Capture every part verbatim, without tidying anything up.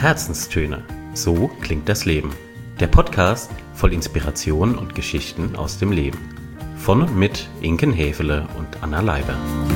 Herzenstöne. So klingt das Leben. Der Podcast voll Inspiration und Geschichten aus dem Leben. Von und mit Inken Häfele und Anna Leiber.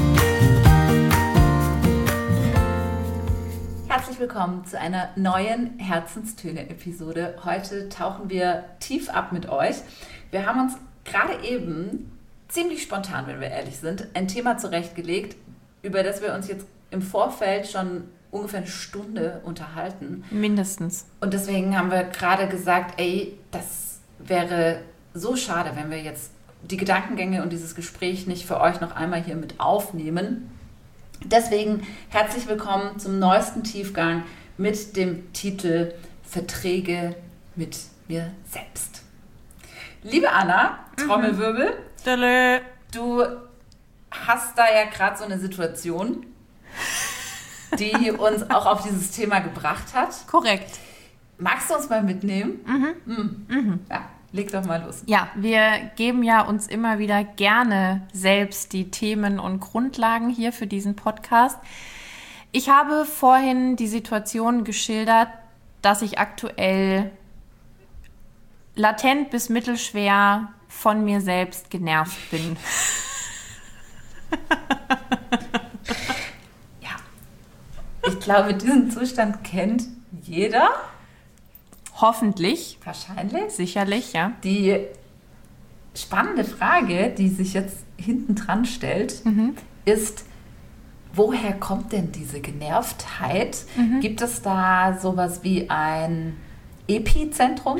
Herzlich willkommen zu einer neuen Herzenstöne-Episode. Heute tauchen wir tief ab mit euch. Wir haben uns gerade eben, ziemlich spontan, wenn wir ehrlich sind, ein Thema zurechtgelegt, über das wir uns jetzt im Vorfeld schon ungefähr eine Stunde unterhalten. Mindestens. Und deswegen haben wir gerade gesagt, ey, das wäre so schade, wenn wir jetzt die Gedankengänge und dieses Gespräch nicht für euch noch einmal hier mit aufnehmen. Deswegen herzlich willkommen zum neuesten Tiefgang mit dem Titel Verträge mit mir selbst. Liebe Anna, Trommelwirbel, Mhm. du hast da ja gerade so eine Situation, die uns auch auf dieses Thema gebracht hat. Korrekt. Magst du uns mal mitnehmen? Mhm. Mhm. Mhm. Ja, leg doch mal los. Ja, wir geben ja uns immer wieder gerne selbst die Themen und Grundlagen hier für diesen Podcast. Ich habe vorhin die Situation geschildert, dass ich aktuell latent bis mittelschwer von mir selbst genervt bin. Ich glaube, diesen Zustand kennt jeder. Hoffentlich. Wahrscheinlich. Sicherlich, ja. Die spannende Frage, die sich jetzt hinten dran stellt, Mhm. ist, woher kommt denn diese Genervtheit? Mhm. Gibt es da sowas wie ein Epizentrum?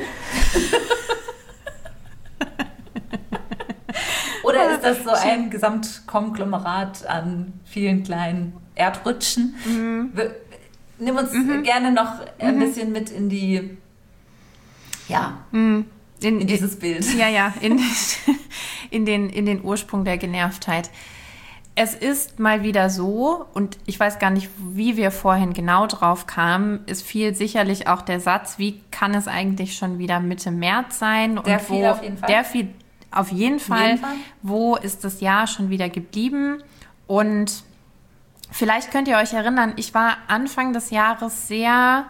Oder ist das so ein Gesamtkonglomerat an vielen kleinen Erdrutschen? Mhm. Wir- Nimm uns Mhm. gerne noch ein Mhm. bisschen mit in die, ja, Mhm. In, in dieses Bild. Ja, ja, in, in, den, in den Ursprung der Genervtheit. Es ist mal wieder so, und ich weiß gar nicht, wie wir vorhin genau drauf kamen, es fiel sicherlich auch der Satz, wie kann es eigentlich schon wieder Mitte März sein? Und Der fiel wo, auf jeden Fall. Der fiel auf jeden Fall. jeden Fall. Wo ist das Jahr schon wieder geblieben? Und vielleicht könnt ihr euch erinnern, ich war Anfang des Jahres sehr...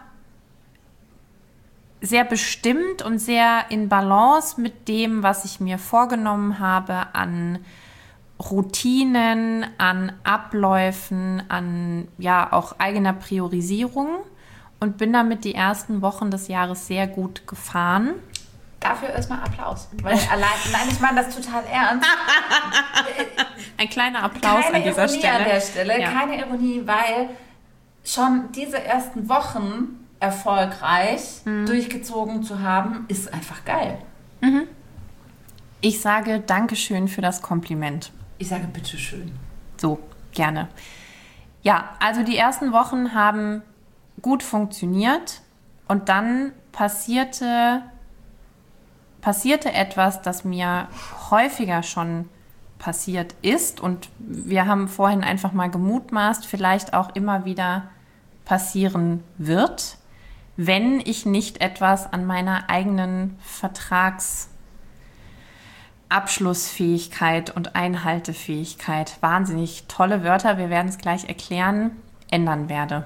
sehr bestimmt und sehr in Balance mit dem, was ich mir vorgenommen habe an Routinen, an Abläufen, an ja auch eigener Priorisierung und bin damit die ersten Wochen des Jahres sehr gut gefahren. Dafür erstmal Applaus. Weil allein, nein, ich meine das total ernst. Ein kleiner Applaus Keine an dieser Ironie Stelle. an der Stelle, Ja. keine Ironie, weil schon diese ersten Wochen erfolgreich Mhm. durchgezogen zu haben, ist einfach geil. Ich sage Dankeschön für das Kompliment. Ich sage bitteschön. So, gerne. Ja, also die ersten Wochen haben gut funktioniert und dann passierte, passierte etwas, das mir häufiger schon passiert ist und wir haben vorhin einfach mal gemutmaßt, vielleicht auch immer wieder passieren wird, wenn ich nicht etwas an meiner eigenen Vertragsabschlussfähigkeit und Einhaltefähigkeit, wahnsinnig tolle Wörter, wir werden es gleich erklären, ändern werde.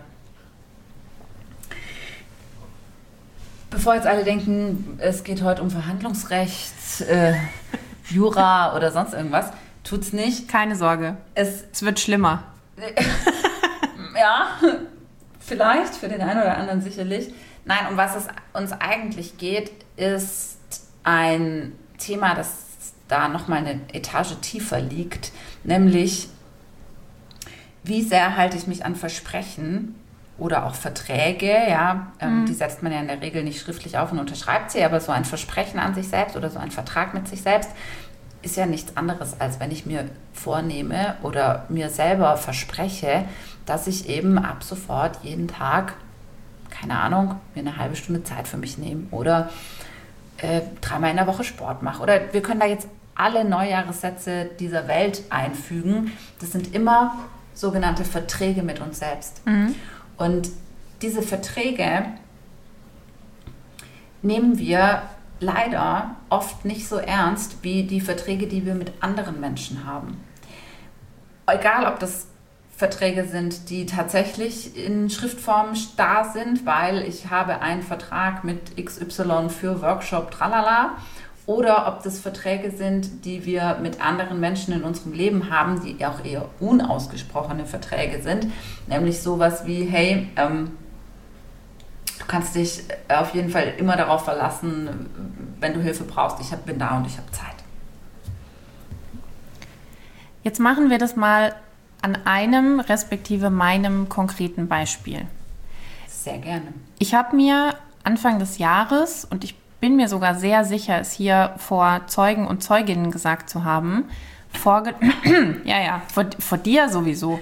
Bevor jetzt alle denken, es geht heute um Verhandlungsrecht, äh, Jura oder sonst irgendwas, tut's nicht. Keine Sorge, Es, es wird schlimmer. ja, vielleicht, für den einen oder anderen sicherlich. Nein, um was es uns eigentlich geht, ist ein Thema, das da nochmal eine Etage tiefer liegt, nämlich wie sehr halte ich mich an Versprechen oder auch Verträge, ja, ähm, Mhm. die setzt man ja in der Regel nicht schriftlich auf und unterschreibt sie, aber so ein Versprechen an sich selbst oder so ein Vertrag mit sich selbst ist ja nichts anderes, als wenn ich mir vornehme oder mir selber verspreche, dass ich eben ab sofort jeden Tag, keine Ahnung, mir eine halbe Stunde Zeit für mich nehme oder äh, dreimal in der Woche Sport mache. Oder wir können da jetzt alle Neujahressätze dieser Welt einfügen. Das sind immer sogenannte Verträge mit uns selbst. Mhm. Und diese Verträge nehmen wir leider oft nicht so ernst wie die Verträge, die wir mit anderen Menschen haben. Egal, ob das Verträge sind, die tatsächlich in Schriftform da sind, weil ich habe einen Vertrag mit X Y für Workshop, tralala. Oder ob das Verträge sind, die wir mit anderen Menschen in unserem Leben haben, die auch eher unausgesprochene Verträge sind. Nämlich sowas wie, hey, ähm, du kannst dich auf jeden Fall immer darauf verlassen, wenn du Hilfe brauchst. Ich hab, bin da und ich habe Zeit. Jetzt machen wir das mal an einem, respektive meinem konkreten Beispiel. Sehr gerne. Ich habe mir Anfang des Jahres, und ich bin mir sogar sehr sicher, es hier vor Zeugen und Zeuginnen gesagt zu haben, vorge ja, ja, vor, vor dir sowieso,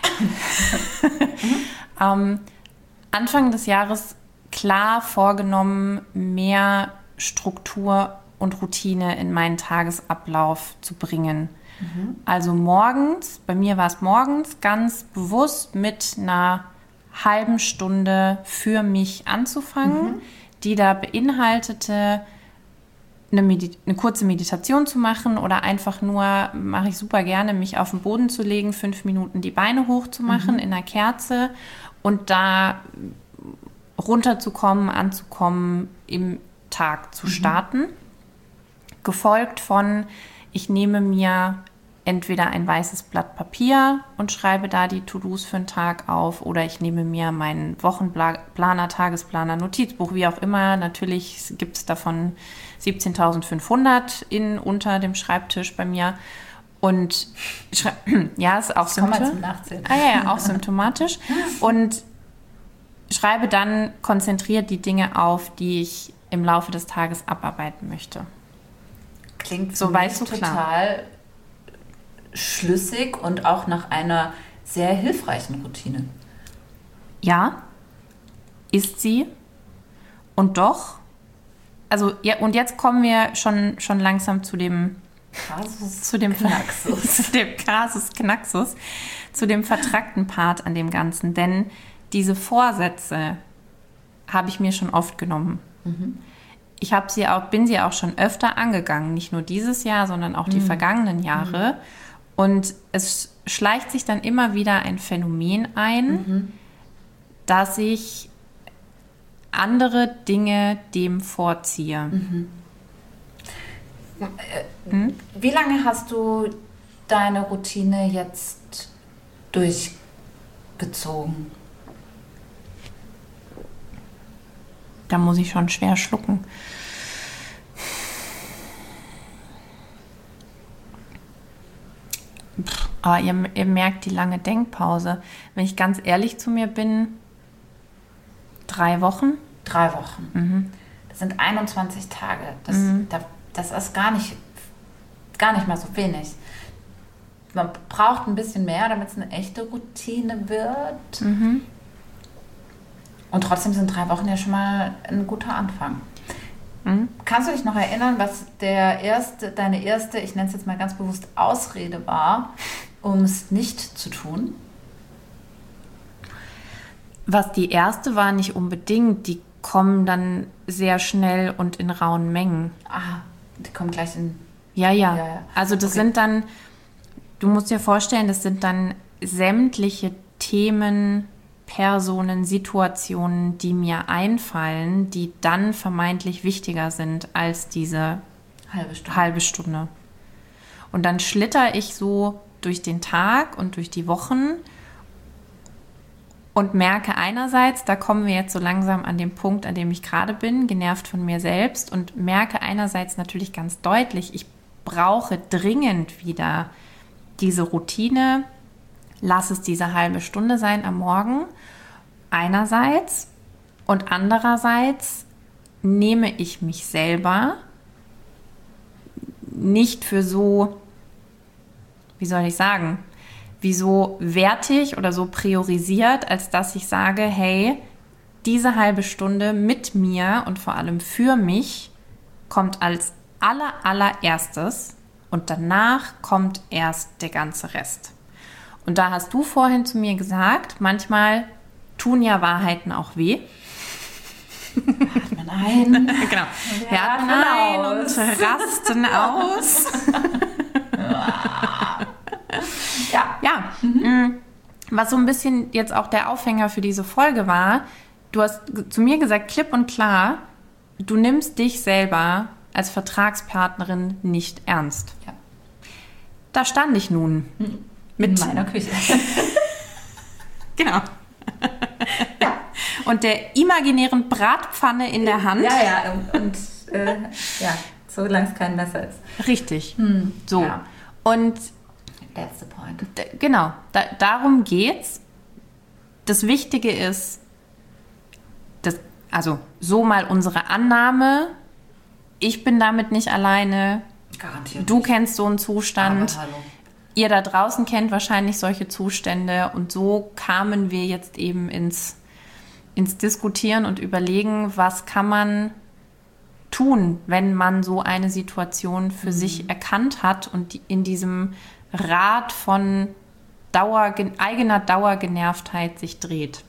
ähm, Anfang des Jahres klar vorgenommen, mehr Struktur und Routine in meinen Tagesablauf zu bringen. Mhm. Also morgens, bei mir war es morgens, ganz bewusst mit einer halben Stunde für mich anzufangen, mhm. die da beinhaltete, eine, Medi- eine kurze Meditation zu machen oder einfach nur, mache ich super gerne, mich auf den Boden zu legen, fünf Minuten die Beine hochzumachen mhm. in einer Kerze und da runterzukommen, anzukommen, im Tag zu starten. Mhm. Gefolgt von, ich nehme mir entweder ein weißes Blatt Papier und schreibe da die To-Dos für den Tag auf oder ich nehme mir meinen Wochenplaner, Tagesplaner, Notizbuch, wie auch immer. Natürlich gibt es davon siebzehntausendfünfhundert in unter dem Schreibtisch bei mir. Und ja, ist auch symptomatisch. Ah, ja, ja, auch symptomatisch. Und schreibe dann konzentriert die Dinge auf, die ich im Laufe des Tages abarbeiten möchte. Klingt so weit so total klar. Schlüssig und auch nach einer sehr hilfreichen Routine. Ja, ist sie. Und doch, also ja, und jetzt kommen wir schon, schon langsam zu dem Kasus zu dem Knaxus. zu dem Kasus Knaxus, zu dem vertrackten Part an dem Ganzen. Denn diese Vorsätze habe ich mir schon oft genommen. Mhm. Ich habe sie auch, bin sie auch schon öfter angegangen, nicht nur dieses Jahr, sondern auch die mhm. vergangenen Jahre. Mhm. Und es schleicht sich dann immer wieder ein Phänomen ein, mhm. dass ich andere Dinge dem vorziehe. Mhm. Hm? Wie lange hast du deine Routine jetzt durchgezogen? Da muss ich schon schwer schlucken. Aber ihr, ihr merkt die lange Denkpause. Wenn ich ganz ehrlich zu mir bin, drei Wochen. Drei Wochen. Mhm. Das sind einundzwanzig Tage. Das, mhm. das, das ist gar nicht, gar nicht mal so wenig. Man braucht ein bisschen mehr, damit es eine echte Routine wird. Mhm. Und trotzdem sind drei Wochen ja schon mal ein guter Anfang. Mhm. Kannst du dich noch erinnern, was der erste, deine erste, ich nenne es jetzt mal ganz bewusst, Ausrede war, um es nicht zu tun? Was die erste war, nicht unbedingt. Die kommen dann sehr schnell und in rauen Mengen. Ah, die kommen gleich in... Ja, ja. ja, ja. Also das okay. sind dann, du musst dir vorstellen, das sind dann sämtliche Themen, Personen, Situationen, die mir einfallen, die dann vermeintlich wichtiger sind als diese halbe Stunde. halbe Stunde. Und dann schlitter ich so durch den Tag und durch die Wochen und merke einerseits, da kommen wir jetzt so langsam an den Punkt, an dem ich gerade bin, genervt von mir selbst, und merke einerseits natürlich ganz deutlich, ich brauche dringend wieder diese Routine. Lass es diese halbe Stunde sein am Morgen, einerseits, und andererseits nehme ich mich selber nicht für so, wie soll ich sagen, wie so wertig oder so priorisiert, als dass ich sage, hey, diese halbe Stunde mit mir und vor allem für mich kommt als aller, allererstes und danach kommt erst der ganze Rest. Und da hast du vorhin zu mir gesagt, manchmal tun ja Wahrheiten auch weh. Atmen ein. Genau. Wir atmen ein und rasten aus. Ja. Ja. Mhm. was so ein bisschen jetzt auch der Aufhänger für diese Folge war, du hast zu mir gesagt, klipp und klar, du nimmst dich selber als Vertragspartnerin nicht ernst. Ja. Da stand ich nun. Mit in meiner Küche. Genau. Ja. Und der imaginären Bratpfanne in der Hand. Ja, ja, und, und äh, ja, solange es kein Messer ist. Richtig. Hm, so. Ja. Und that's the point. D- genau, da, darum geht's. Das Wichtige ist, dass, also so mal unsere Annahme, ich bin damit nicht alleine, Garantiert du nicht. kennst so einen Zustand, Aber hallo. ihr da draußen kennt wahrscheinlich solche Zustände und so kamen wir jetzt eben ins, ins Diskutieren und Überlegen, was kann man tun, wenn man so eine Situation für mhm. sich erkannt hat und die, in diesem Rad von Dauer, eigener Dauergenervtheit sich dreht.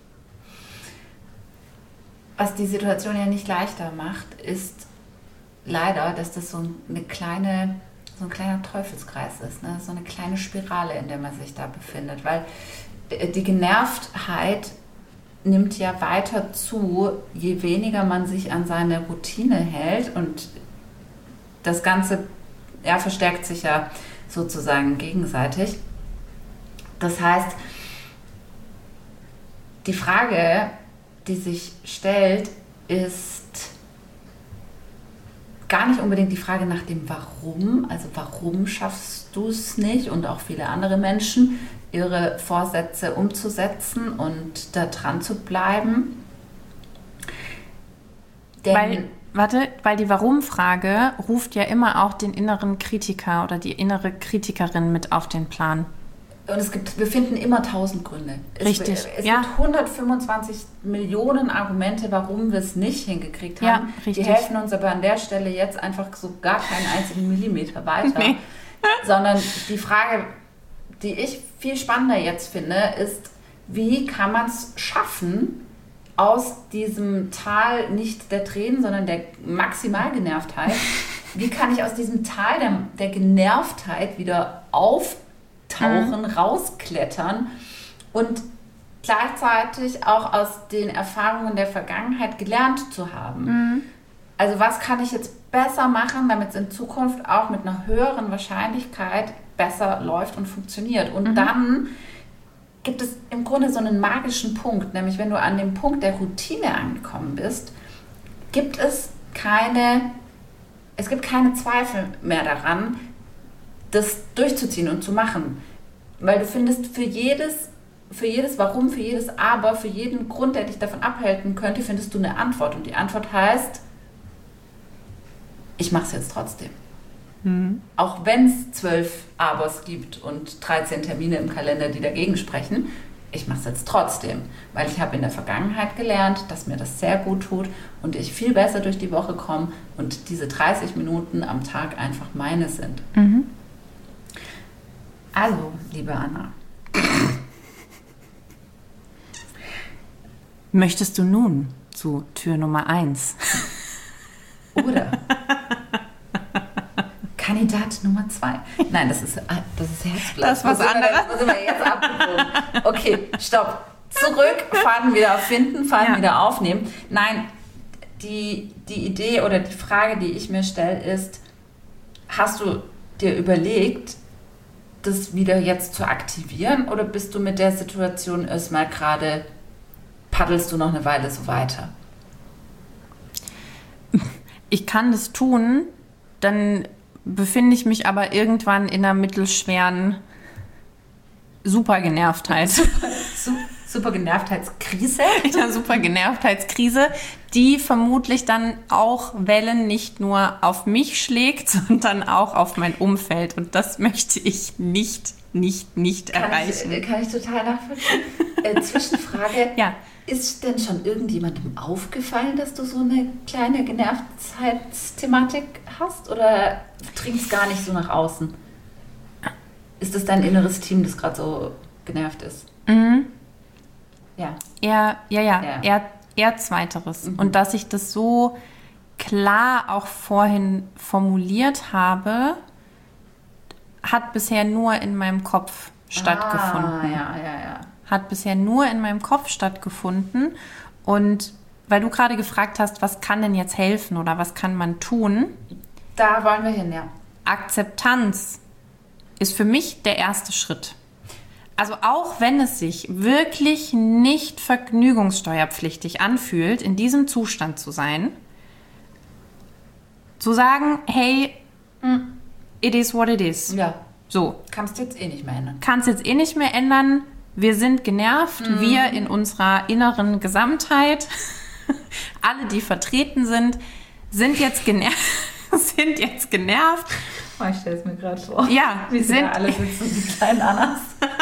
Was die Situation ja nicht leichter macht, ist leider, dass das so eine kleine, so ein kleiner Teufelskreis ist, ne? So eine kleine Spirale, in der man sich da befindet, weil die Genervtheit nimmt ja weiter zu, je weniger man sich an seine Routine hält und das Ganze ja, verstärkt sich ja sozusagen gegenseitig. Das heißt, die Frage, die sich stellt, ist gar nicht unbedingt die Frage nach dem Warum, also warum schaffst du es nicht und auch viele andere Menschen, ihre Vorsätze umzusetzen und da dran zu bleiben. Denn weil, warte, weil die Warum-Frage ruft ja immer auch den inneren Kritiker oder die innere Kritikerin mit auf den Plan. Und es gibt, wir finden immer tausend Gründe. Richtig, Es, es ja. gibt hundertfünfundzwanzig Millionen Argumente, warum wir es nicht hingekriegt haben. Ja, richtig. Die helfen uns aber an der Stelle jetzt einfach so gar keinen einzigen Millimeter weiter. Nee. Sondern die Frage, die ich viel spannender jetzt finde, ist, wie kann man es schaffen, aus diesem Tal nicht der Tränen, sondern der Maximalgenervtheit, wie kann ich aus diesem Tal der, der Genervtheit wieder auftauchen, mhm. rausklettern und gleichzeitig auch aus den Erfahrungen der Vergangenheit gelernt zu haben. Mhm. Also was kann ich jetzt besser machen, damit es in Zukunft auch mit einer höheren Wahrscheinlichkeit besser läuft und funktioniert. Und mhm. dann gibt es im Grunde so einen magischen Punkt, nämlich wenn du an dem Punkt der Routine angekommen bist, gibt es keine, es gibt keine Zweifel mehr daran, das durchzuziehen und zu machen. Weil du findest für jedes, für jedes Warum, für jedes Aber, für jeden Grund, der dich davon abhalten könnte, findest du eine Antwort. Und die Antwort heißt, ich mache es jetzt trotzdem. Mhm. Auch wenn es zwölf Abers gibt und dreizehn Termine im Kalender, die dagegen sprechen, ich mache es jetzt trotzdem. Weil ich habe in der Vergangenheit gelernt, dass mir das sehr gut tut und ich viel besser durch die Woche komme und diese dreißig Minuten am Tag einfach meine sind. Mhm. Also, liebe Anna. Möchtest du nun zu Tür Nummer eins? Oder Kandidat Nummer zwei. Nein, das ist, das ist Herzblatt. Das ist was anderes. Da sind wir jetzt abgebogen. Okay, stopp. Zurück, Faden wieder finden, Faden ja. wieder aufnehmen. Nein, die, die Idee oder die Frage, die ich mir stelle, ist, hast du dir überlegt, das wieder jetzt zu aktivieren oder bist du mit der Situation erstmal gerade, paddelst du noch eine Weile so weiter? Ich kann das tun, dann befinde ich mich aber irgendwann in einer mittelschweren Supergenervtheit. Super, super, Supergenervtheitskrise? In einer Supergenervtheitskrise, die vermutlich dann auch Wellen nicht nur auf mich schlägt, sondern auch auf mein Umfeld. Und das möchte ich nicht, nicht, nicht kann erreichen. Ich, kann ich total nachvollziehen. äh, Zwischenfrage. Ja. Ist denn schon irgendjemandem aufgefallen, dass du so eine kleine Genervtheitsthematik hast oder dringst gar nicht so nach außen? Ist das dein inneres Team, das gerade so genervt ist? Mhm. Ja. Eher, ja, ja, ja. Eher, eher Zweiteres. Mhm. Und dass ich das so klar auch vorhin formuliert habe, hat bisher nur in meinem Kopf stattgefunden. Ah, ja, ja, ja. hat bisher nur in meinem Kopf stattgefunden. Und weil du gerade gefragt hast, was kann denn jetzt helfen oder was kann man tun? Da wollen wir hin, ja. Akzeptanz ist für mich der erste Schritt. Also auch wenn es sich wirklich nicht vergnügungssteuerpflichtig anfühlt, in diesem Zustand zu sein, zu sagen, hey, it is what it is. Ja. So. Kannst du jetzt eh nicht mehr ändern. Kannst jetzt eh nicht mehr ändern. Wir sind genervt. Mhm. Wir in unserer inneren Gesamtheit, alle, die vertreten sind, sind jetzt genervt. sind jetzt genervt. Oh, ich stelle es mir gerade vor. Ja, wie sind da alle sitzen, die kleinen Annas.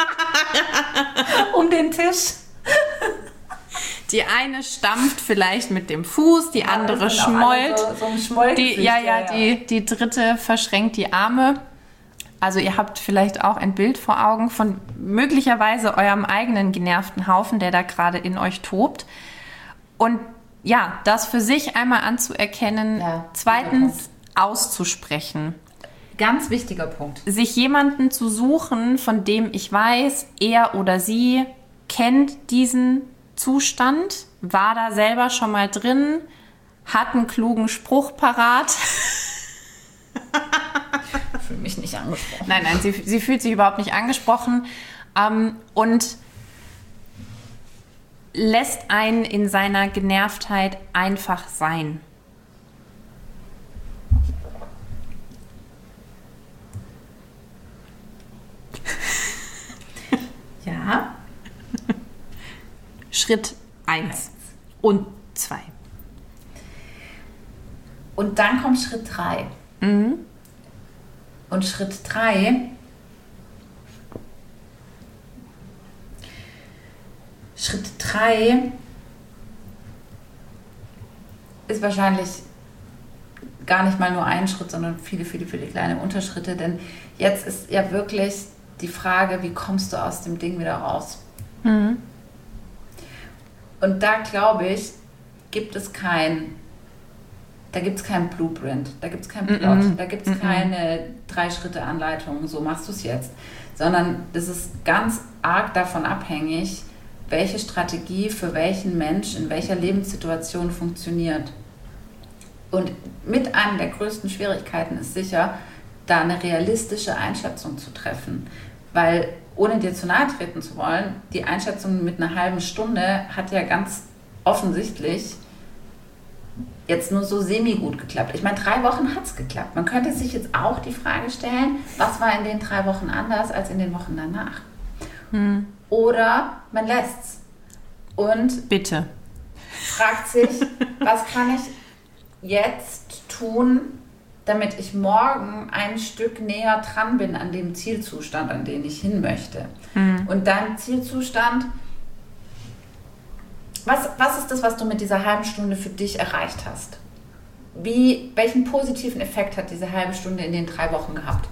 um den Tisch. Die eine stampft vielleicht mit dem Fuß, die ja, andere schmollt. So, so die, ja, ja, ja, Die, die dritte verschränkt die Arme. Also ihr habt vielleicht auch ein Bild vor Augen von möglicherweise eurem eigenen genervten Haufen, der da gerade in euch tobt. Und ja, das für sich einmal anzuerkennen. Ja, zweitens auszusprechen. Ganz wichtiger Punkt. Sich jemanden zu suchen, von dem ich weiß, er oder sie kennt diesen Zustand, war da selber schon mal drin, hat einen klugen Spruch parat. Ich fühle mich nicht angesprochen. Nein, nein, sie, sie fühlt sich überhaupt nicht angesprochen ähm, und lässt einen in seiner Genervtheit einfach sein. Ja. Schritt eins und zwei. Und dann kommt Schritt drei. Mhm. Und Schritt drei Schritt drei ist wahrscheinlich gar nicht mal nur ein Schritt, sondern viele, viele, viele kleine Unterschritte. Denn jetzt ist ja wirklich die Frage, wie kommst du aus dem Ding wieder raus? Mhm. Und da, glaube ich, gibt es kein, da gibt es keinen Blueprint, da gibt es keinen Plot, mm-mm. da gibt es mm-mm. keine Drei-Schritte-Anleitung, so machst du es jetzt. Sondern das ist ganz arg davon abhängig, welche Strategie für welchen Mensch in welcher Lebenssituation funktioniert. Und mit einer der größten Schwierigkeiten ist sicher, da eine realistische Einschätzung zu treffen. Weil, ohne dir zu nahe treten zu wollen, die Einschätzung mit einer halben Stunde hat ja ganz offensichtlich jetzt nur so semi-gut geklappt. Ich meine, drei Wochen hat es geklappt. Man könnte sich jetzt auch die Frage stellen, was war in den drei Wochen anders als in den Wochen danach? Hm. Oder man lässt's und bitte fragt sich, was kann ich jetzt tun, damit ich morgen ein Stück näher dran bin an dem Zielzustand, an den ich hin möchte. Mhm. Und dein Zielzustand, was, was ist das, was du mit dieser halben Stunde für dich erreicht hast? Wie, welchen positiven Effekt hat diese halbe Stunde in den drei Wochen gehabt?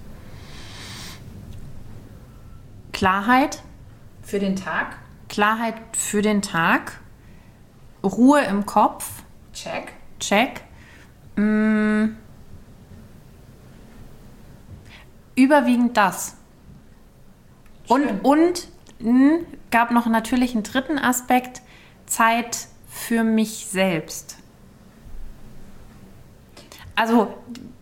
Klarheit. Für den Tag? Klarheit für den Tag. Ruhe im Kopf. Check. Check. Mm. Überwiegend das. Und, und mh, gab noch natürlich einen dritten Aspekt, Zeit für mich selbst. Also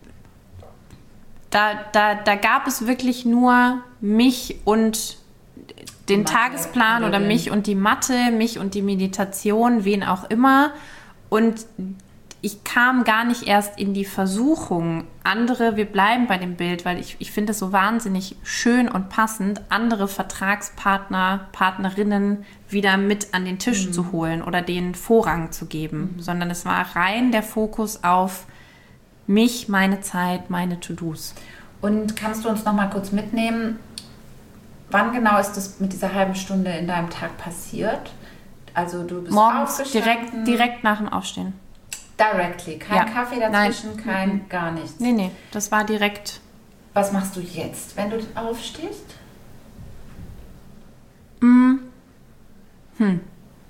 da, da, da gab es wirklich nur mich und den Mathe, Tagesplan oder mich und die Mathe, mich und die Meditation, wen auch immer. Und ich kam gar nicht erst in die Versuchung, andere, wir bleiben bei dem Bild, weil ich, ich finde es so wahnsinnig schön und passend, andere Vertragspartner, Partnerinnen wieder mit an den Tisch mhm. zu holen oder denen Vorrang zu geben, mhm. sondern es war rein der Fokus auf mich, meine Zeit, meine To-Dos. Und kannst du uns noch mal kurz mitnehmen, wann genau ist das mit dieser halben Stunde in deinem Tag passiert? Also du bist morgens direkt, direkt nach dem Aufstehen. Directly, kein ja. Kaffee dazwischen, Nein. kein mhm. gar nichts. Nee, nee, das war direkt. Was machst du jetzt, wenn du aufstehst? Mm. Hm.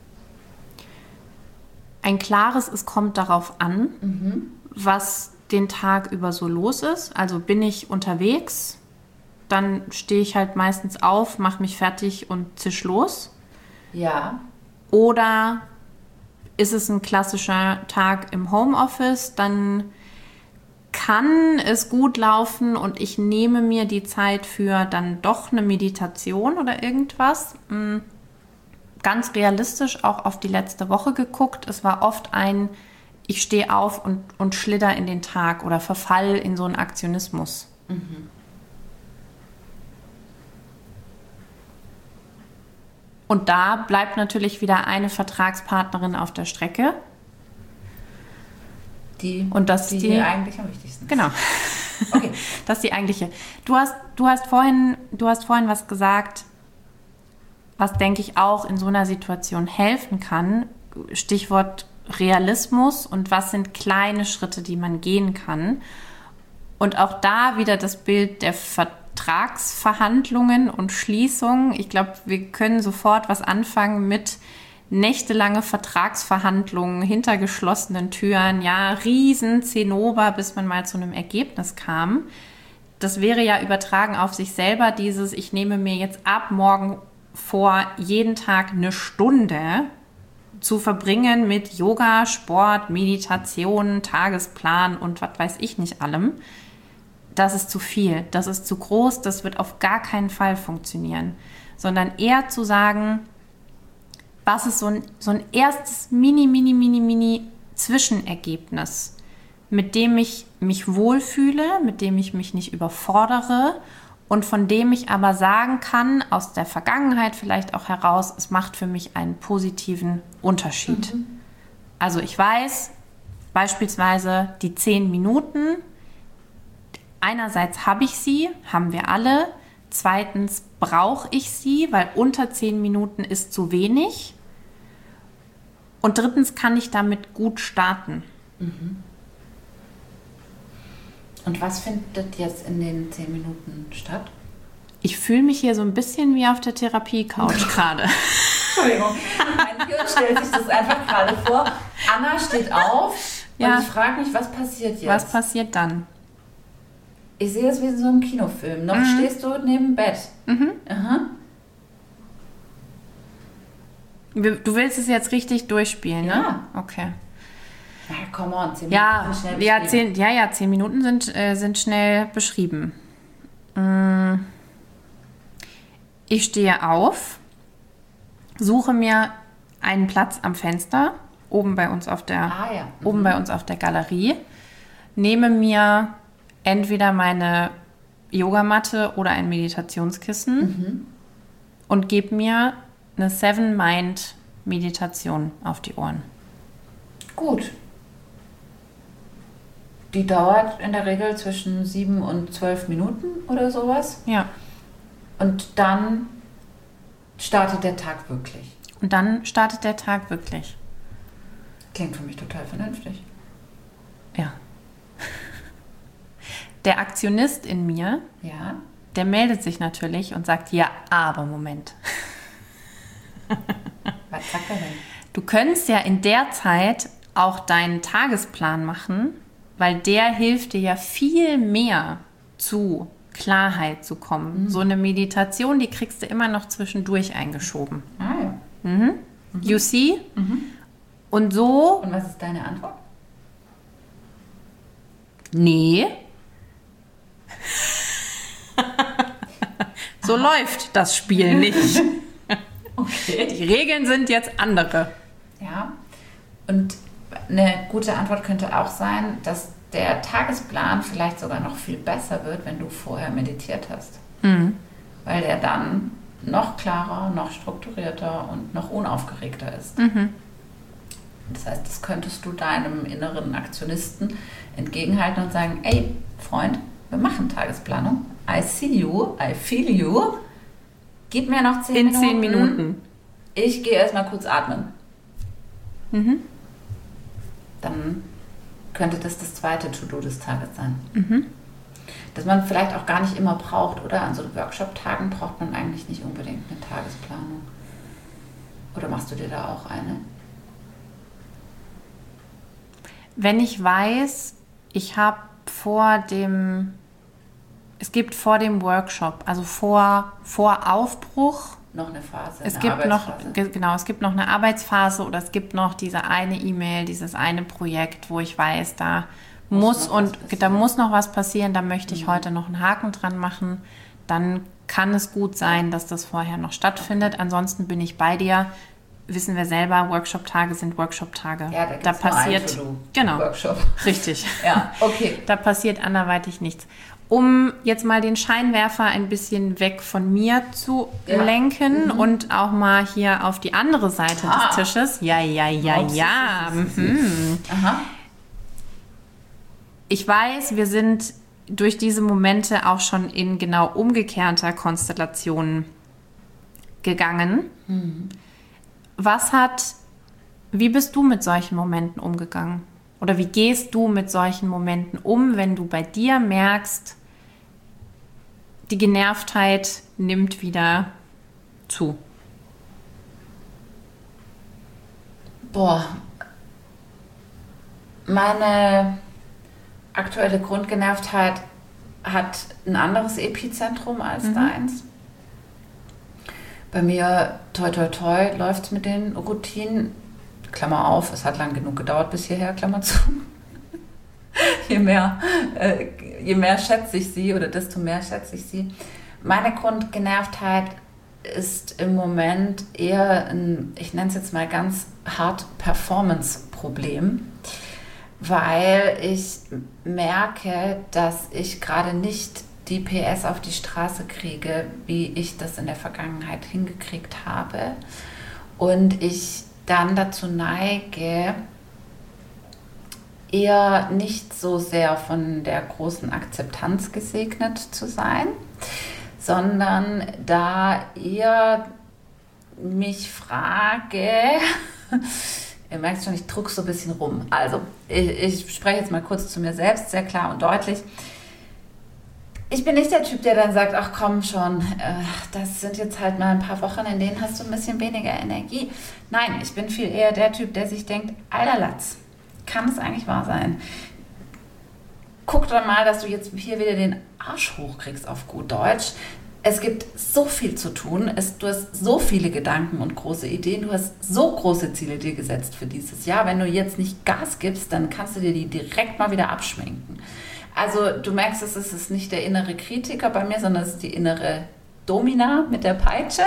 Ein klares, es kommt darauf an, mhm. was den Tag über so los ist. Also bin ich unterwegs, dann stehe ich halt meistens auf, mache mich fertig und zisch los. Ja. Oder ist es ein klassischer Tag im Homeoffice, dann kann es gut laufen und ich nehme mir die Zeit für dann doch eine Meditation oder irgendwas. Ganz realistisch auch auf die letzte Woche geguckt. Es war oft ein, ich stehe auf und, und schlitter in den Tag oder verfall in so einen Aktionismus. Mhm. Und da bleibt natürlich wieder eine Vertragspartnerin auf der Strecke. Die, und das die, die eigentlich am wichtigsten ist. Genau. Okay. Das ist die eigentliche. Du hast, du hast vorhin, du hast vorhin was gesagt, was, denke ich, auch in so einer Situation helfen kann. Stichwort Realismus und was sind kleine Schritte, die man gehen kann. Und auch da wieder das Bild der Vertragsverhandlungen und Schließungen. Ich glaube, wir können sofort was anfangen mit nächtelange Vertragsverhandlungen hinter geschlossenen Türen, ja, riesen Zinnober, bis man mal zu einem Ergebnis kam. Das wäre ja übertragen auf sich selber dieses, ich nehme mir jetzt ab morgen vor, jeden Tag eine Stunde zu verbringen mit Yoga, Sport, Meditation, Tagesplan und was weiß ich nicht allem. Das ist zu viel, das ist zu groß, das wird auf gar keinen Fall funktionieren. Sondern eher zu sagen, was ist so ein, so ein erstes mini, mini, mini, mini Zwischenergebnis, mit dem ich mich wohlfühle, mit dem ich mich nicht überfordere und von dem ich aber sagen kann, aus der Vergangenheit vielleicht auch heraus, es macht für mich einen positiven Unterschied. Mhm. Also ich weiß, beispielsweise die zehn Minuten, einerseits habe ich sie, haben wir alle, zweitens brauche ich sie, weil unter zehn Minuten ist zu wenig. Und drittens kann ich damit gut starten. Mhm. Und was findet jetzt in den zehn Minuten statt? Ich fühle mich hier so ein bisschen wie auf der Therapie-Couch gerade. Entschuldigung, mein Hirn stellt sich das einfach gerade vor. Anna steht auf ja. und ich frage mich, was passiert jetzt? Was passiert dann? Ich sehe es wie in so einem Kinofilm. Noch mhm. stehst du neben dem Bett. Mhm. Aha. Du willst es jetzt richtig durchspielen, ja. ne? Okay. Na, come on, zehn ja, Minuten sind schnell ja, beschrieben. zehn, ja, ja, zehn Minuten sind, äh, sind schnell beschrieben. Ich stehe auf, suche mir einen Platz am Fenster, oben bei uns auf der, ah, ja. mhm. oben bei uns auf der Galerie, nehme mir entweder meine Yogamatte oder ein Meditationskissen mhm. und gebe mir eine Seven-Mind-Meditation auf die Ohren. Gut. Die dauert in der Regel zwischen sieben und zwölf Minuten oder sowas. Ja. Und dann startet der Tag wirklich. Und dann startet der Tag wirklich. Klingt für mich total vernünftig. Ja. Der Aktionist in mir, ja. der meldet sich natürlich und sagt, ja, aber Moment. Was sagt er denn? Du könntest ja in der Zeit auch deinen Tagesplan machen, weil der hilft dir ja viel mehr zu Klarheit zu kommen. Mhm. So eine Meditation, die kriegst du immer noch zwischendurch eingeschoben. Ah ja. Mhm. Mhm. You see? Mhm. Und so... Und was ist deine Antwort? Nee. So Aha. läuft das Spiel nicht. Okay. Die Regeln sind jetzt andere. Ja. Und eine gute Antwort könnte auch sein, dass der Tagesplan vielleicht sogar noch viel besser wird, wenn du vorher meditiert hast. Mhm. Weil der dann noch klarer, noch strukturierter und noch unaufgeregter ist. Mhm. Das heißt, das könntest du deinem inneren Aktionisten entgegenhalten und sagen, ey, Freund, wir machen Tagesplanung. I see you, I feel you. Gib mir noch zehn In Minuten. zehn Minuten. Ich gehe erstmal kurz atmen. Mhm. Dann könnte das das zweite To-Do des Tages sein. Mhm. Dass man vielleicht auch gar nicht immer braucht, oder? An so Workshop-Tagen braucht man eigentlich nicht unbedingt eine Tagesplanung. Oder machst du dir da auch eine? Wenn ich weiß, ich habe vor dem es gibt vor dem Workshop, also vor, vor Aufbruch, noch eine Phase. Es eine gibt noch, Arbeitsphase. ge- genau, es gibt noch eine Arbeitsphase oder es gibt noch diese eine E-Mail, dieses eine Projekt, wo ich weiß, da muss, Muss noch was und passieren. da muss noch was passieren, da möchte ich Mhm. heute noch einen Haken dran machen. Dann kann es gut sein, dass das vorher noch stattfindet. Ansonsten bin ich bei dir. Wissen wir selber, Workshop-Tage sind Workshop-Tage. Ja, da, da gibt's nur passiert, einen genau, To-Do-Workshop. richtig. Ja, okay. Da passiert anderweitig nichts. Um jetzt mal den Scheinwerfer ein bisschen weg von mir zu Ja. lenken Mhm. und auch mal hier auf die andere Seite Ah. des Tisches. Ja, ja, ja, Ups, ja. ups, ups, ups, Mhm. Aha. Ich weiß, wir sind durch diese Momente auch schon in genau umgekehrter Konstellation gegangen. Was hat, wie bist du mit solchen Momenten umgegangen? Oder wie gehst du mit solchen Momenten um, wenn du bei dir merkst, die Genervtheit nimmt wieder zu? Boah. Meine aktuelle Grundgenervtheit hat ein anderes Epizentrum als Mhm. deins. Bei mir, toi toi toi, läuft es mit den Routinen. Klammer auf, es hat lang genug gedauert bis hierher, Klammer zu. je, mehr, äh, je mehr schätze ich sie oder desto mehr schätze ich sie. Meine Grundgenervtheit ist im Moment eher ein, ich nenne es jetzt mal ganz hart, Performance-Problem, weil ich merke, dass ich gerade nicht die P S auf die Straße kriege, wie ich das in der Vergangenheit hingekriegt habe. Und ich dann dazu neige, eher nicht so sehr von der großen Akzeptanz gesegnet zu sein, sondern da eher mich frage, ihr merkt schon, ich drucke so ein bisschen rum. Also, ich, ich spreche jetzt mal kurz zu mir selbst, sehr klar und deutlich. Ich bin nicht der Typ, der dann sagt, ach komm schon, äh, das sind jetzt halt mal ein paar Wochen, in denen hast du ein bisschen weniger Energie. Nein, ich bin viel eher der Typ, der sich denkt, alter Latz, kann es eigentlich wahr sein? Guck doch mal, dass du jetzt hier wieder den Arsch hochkriegst auf gut Deutsch. Es gibt so viel zu tun, es, du hast so viele Gedanken und große Ideen, du hast so große Ziele dir gesetzt für dieses Jahr. Wenn du jetzt nicht Gas gibst, dann kannst du dir die direkt mal wieder abschminken. Also du merkst, es ist nicht der innere Kritiker bei mir, sondern es ist die innere Domina mit der Peitsche.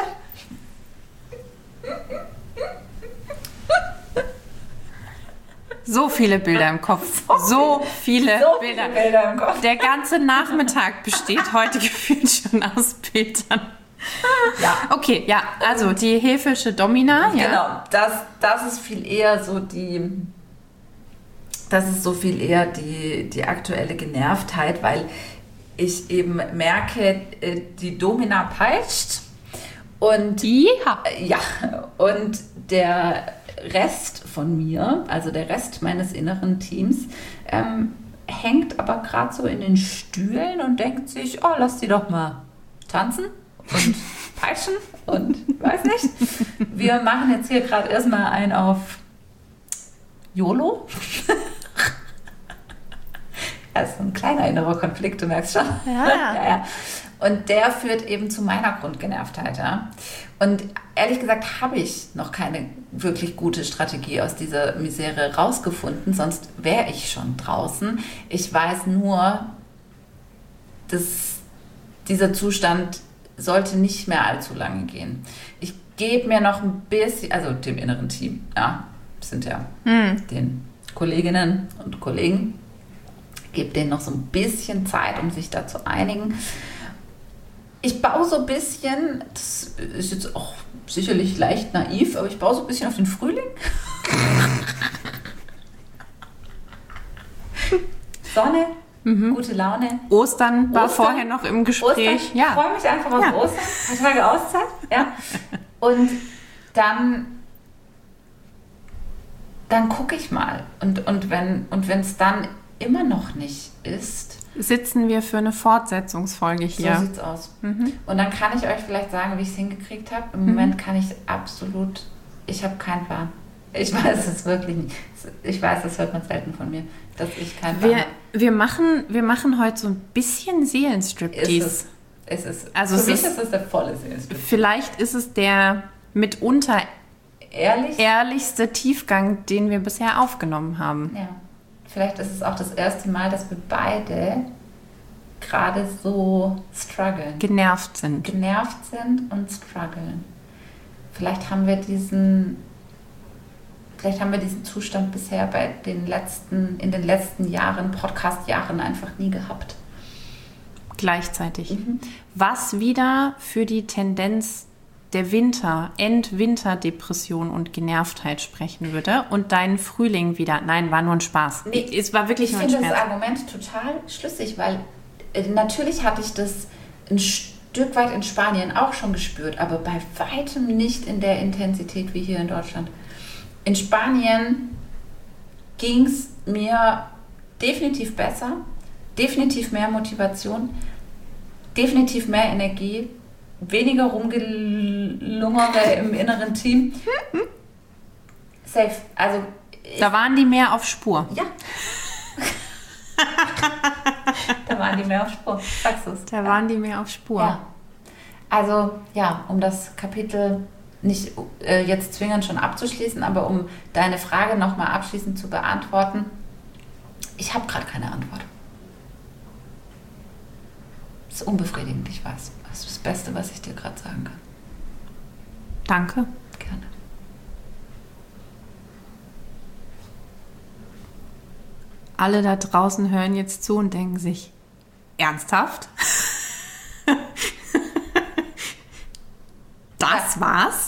So viele Bilder im Kopf. So, so viele, So Bilder. viele Bilder im Kopf. Der ganze Nachmittag besteht heute gefühlt schon aus Bildern. Ja. Okay, ja, also die Hefelsche Domina. Ja. Genau, das, das ist viel eher so die, das ist so viel eher die, die aktuelle Genervtheit, weil ich eben merke, äh, die Domina peitscht und Ja. ja, und der Rest von mir, also der Rest meines inneren Teams, ähm, hängt aber gerade so in den Stühlen und denkt sich, oh, lass die doch mal tanzen und peitschen und weiß nicht. Wir machen jetzt hier gerade erstmal einen auf YOLO. Das ist ein kleiner innerer Konflikt, du merkst schon. Ja. ja, ja. Und der führt eben zu meiner Grundgenervtheit. Ja? Und ehrlich gesagt habe ich noch keine wirklich gute Strategie aus dieser Misere rausgefunden, sonst wäre ich schon draußen. Ich weiß nur, dass dieser Zustand sollte nicht mehr allzu lange gehen. Ich gebe mir noch ein bisschen, also dem inneren Team, ja, das sind ja Hm. den Kolleginnen und Kollegen, gebe denen noch so ein bisschen Zeit, um sich da zu einigen. Ich baue so ein bisschen, das ist jetzt auch sicherlich leicht naiv, aber ich baue so ein bisschen auf den Frühling. Sonne, Mhm. gute Laune. Ostern war Ostern? vorher noch im Gespräch. Ostern, Ja. ich freue mich einfach auf Ja. Ostern, ein paar Tage Auszeit. Ja. Und dann, dann gucke ich mal. Und, und wenn und wenn es dann immer noch nicht ist, Sitzen wir für eine Fortsetzungsfolge hier. so sieht's aus. Mhm. Und dann kann ich euch vielleicht sagen, wie ich es hingekriegt habe. Im Mhm. Moment kann ich absolut, ich habe keinen Plan. Ich weiß es wirklich nicht. Ich weiß, das hört man selten von mir, dass ich kein wir, Banner. wir machen Wir machen heute so ein bisschen Seelenstriptease. Ist es, ist es. Also Für es mich ist- ist es der volle Seelenstriptease. Vielleicht ist es der mitunter Ehrlich? ehrlichste Tiefgang, den wir bisher aufgenommen haben. Ja. Vielleicht ist es auch das erste Mal, dass wir beide gerade so strugglen. Genervt sind. Genervt sind und strugglen. Vielleicht haben wir diesen, vielleicht haben wir diesen Zustand bisher bei den letzten, in den letzten Jahren, Podcast-Jahren einfach nie gehabt. Gleichzeitig. Was wieder für die Tendenz der Winter, End-Winter-Depression und Genervtheit sprechen würde und deinen Frühling wieder. Nein, war nur ein Spaß. Nee, es war wirklich Ich nur ein finde das Scherz. Argument total schlüssig, weil äh, natürlich hatte ich das ein Stück weit in Spanien auch schon gespürt, aber bei weitem nicht in der Intensität wie hier in Deutschland. In Spanien ging es mir definitiv besser, definitiv mehr Motivation, definitiv mehr Energie, weniger Rumgelungere im inneren Team. Safe. Also ich, Da waren die mehr auf Spur. ja. Da waren die mehr auf Spur. Sagst du es? Da waren die mehr auf Spur. Ja. Also, ja, um das Kapitel nicht äh, jetzt zwingend schon abzuschließen, aber um deine Frage nochmal abschließend zu beantworten, ich habe gerade keine Antwort. Das ist unbefriedigend, ich weiß. Das ist das Beste, was ich dir gerade sagen kann. Danke. Gerne. Alle da draußen hören jetzt zu und denken sich, ernsthaft? Das war's?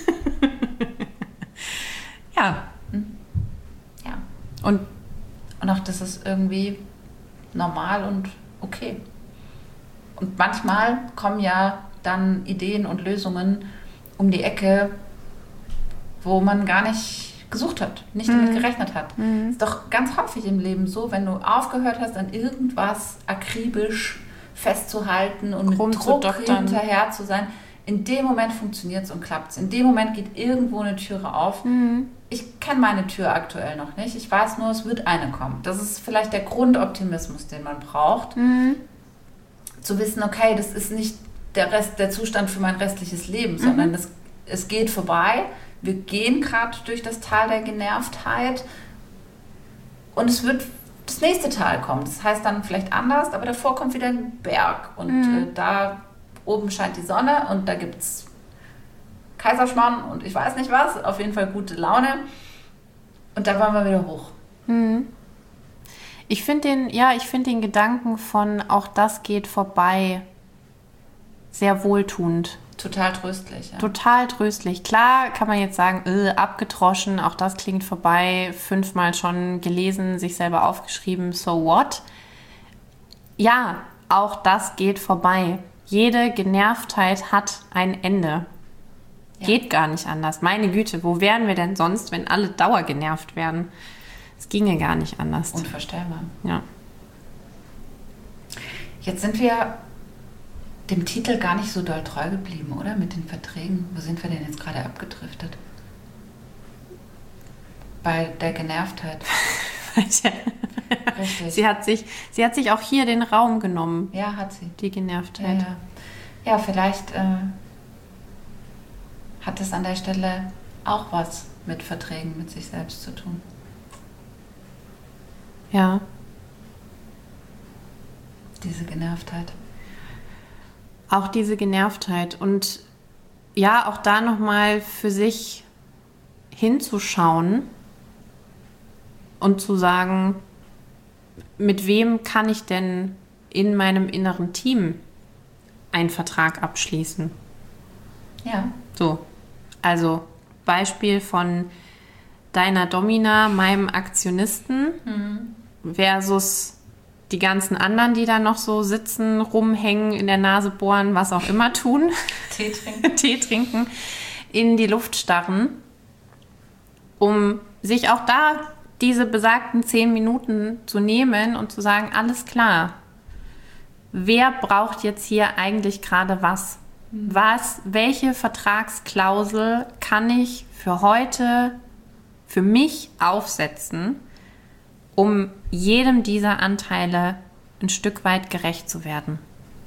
Ja. Ja. Und Und auch das ist irgendwie normal und okay. Und manchmal kommen ja dann Ideen und Lösungen um die Ecke, wo man gar nicht gesucht hat, nicht damit gerechnet hat. Ist doch ganz häufig im Leben so, wenn du aufgehört hast, an irgendwas akribisch festzuhalten und mit Druck Rumzudoktern. hinterher zu sein, in dem Moment funktioniert es und klappt es. In dem Moment geht irgendwo eine Türe auf. Ich kenne meine Tür aktuell noch nicht. Ich weiß nur, es wird eine kommen. Das ist vielleicht der Grundoptimismus, den man braucht. Zu wissen, okay, das ist nicht der Rest, der Zustand für mein restliches Leben, sondern es, es geht vorbei. Wir gehen gerade durch das Tal der Genervtheit und es wird das nächste Tal kommen. Das heißt dann vielleicht anders, aber davor kommt wieder ein Berg und äh, da oben scheint die Sonne und da gibt es Kaiserschmarrn und ich weiß nicht was, auf jeden Fall gute Laune und da wollen wir wieder hoch. ich finde den, ja, ich finde den Gedanken von auch das geht vorbei sehr wohltuend. Total tröstlich. Ja. Total tröstlich. Klar kann man jetzt sagen, äh, abgedroschen, auch das klingt vorbei, fünfmal schon gelesen, sich selber aufgeschrieben, so what? Ja, auch das geht vorbei. Jede Genervtheit hat ein Ende. Ja. Geht gar nicht anders. Meine Güte, wo wären wir denn sonst, wenn alle dauergenervt wären? Es ginge gar nicht anders. Unvorstellbar. Ja. Jetzt sind wir dem Titel gar nicht so doll treu geblieben, oder? Mit den Verträgen. Wo sind wir denn jetzt gerade abgedriftet? Bei der Genervtheit. Richtig. sie, hat sich, sie hat sich auch hier den Raum genommen, Ja, hat sie. die Ja, Genervtheit. ja. ja vielleicht äh, hat es an der Stelle auch was mit Verträgen mit sich selbst zu tun. Ja. Diese Genervtheit. Auch diese Genervtheit und ja, auch da nochmal für sich hinzuschauen und zu sagen, mit wem kann ich denn in meinem inneren Team einen Vertrag abschließen? Ja. So, also Beispiel von deiner Domina, meinem Aktionisten versus die ganzen anderen, die da noch so sitzen, rumhängen, in der Nase bohren, was auch immer tun, Tee trinken. Tee trinken, in die Luft starren, um sich auch da diese besagten zehn Minuten zu nehmen und zu sagen, alles klar, wer braucht jetzt hier eigentlich gerade was? Was, welche Vertragsklausel kann ich für heute für mich aufsetzen, um jedem dieser Anteile ein Stück weit gerecht zu werden?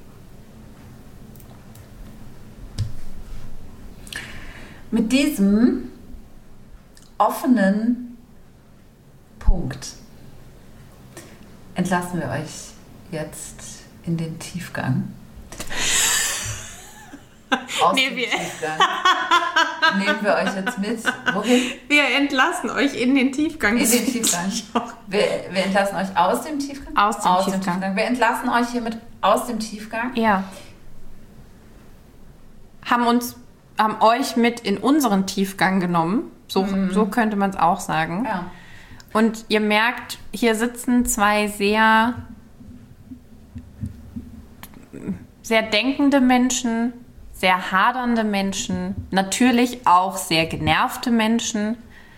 Mit diesem offenen Punkt entlassen wir euch jetzt in den Tiefgang. Aus nee, dem wir Tiefgang nehmen wir euch jetzt mit. Wohin? Wir entlassen euch in den Tiefgang. In den Tiefgang. Wir, wir entlassen euch aus dem Tiefgang? Aus dem aus Tiefgang. Dem Tiefgang. Wir entlassen euch hiermit aus dem Tiefgang. Ja. Haben uns, haben euch mit in unseren Tiefgang genommen. So, mhm. so könnte man es auch sagen. Ja. Und ihr merkt, hier sitzen zwei sehr, sehr denkende Menschen, sehr hadernde Menschen, natürlich auch sehr genervte Menschen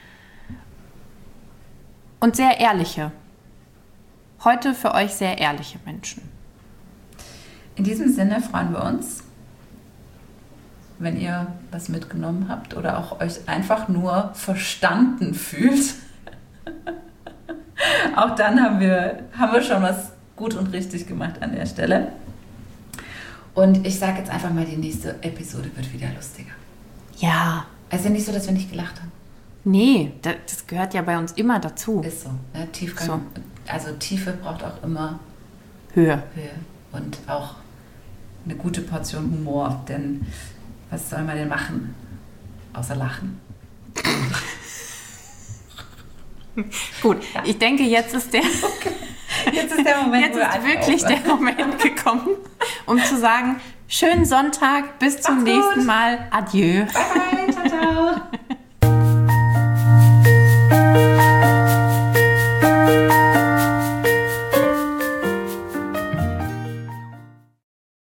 und sehr ehrliche. Heute für euch sehr ehrliche Menschen. In diesem Sinne freuen wir uns, wenn ihr was mitgenommen habt oder auch euch einfach nur verstanden fühlt. Auch dann haben wir, haben wir schon was gut und richtig gemacht an der Stelle. Und ich sage jetzt einfach mal, die nächste Episode wird wieder lustiger. Ja. Es ist ja nicht so, dass wir nicht gelacht haben. Nee, das gehört ja bei uns immer dazu. Ist so. Ne? Tiefgang, so. Also Tiefe braucht auch immer Höhe. Höhe. Und auch eine gute Portion Humor. Denn was soll man denn machen, außer lachen? Gut, ja. Ich denke, jetzt ist der... Okay. Jetzt ist der Moment, Jetzt ist wirklich aufhören. Der Moment gekommen, um zu sagen, schönen Sonntag, bis zum Macht's nächsten gut. Mal. Adieu. Bye, bye, ciao, ciao.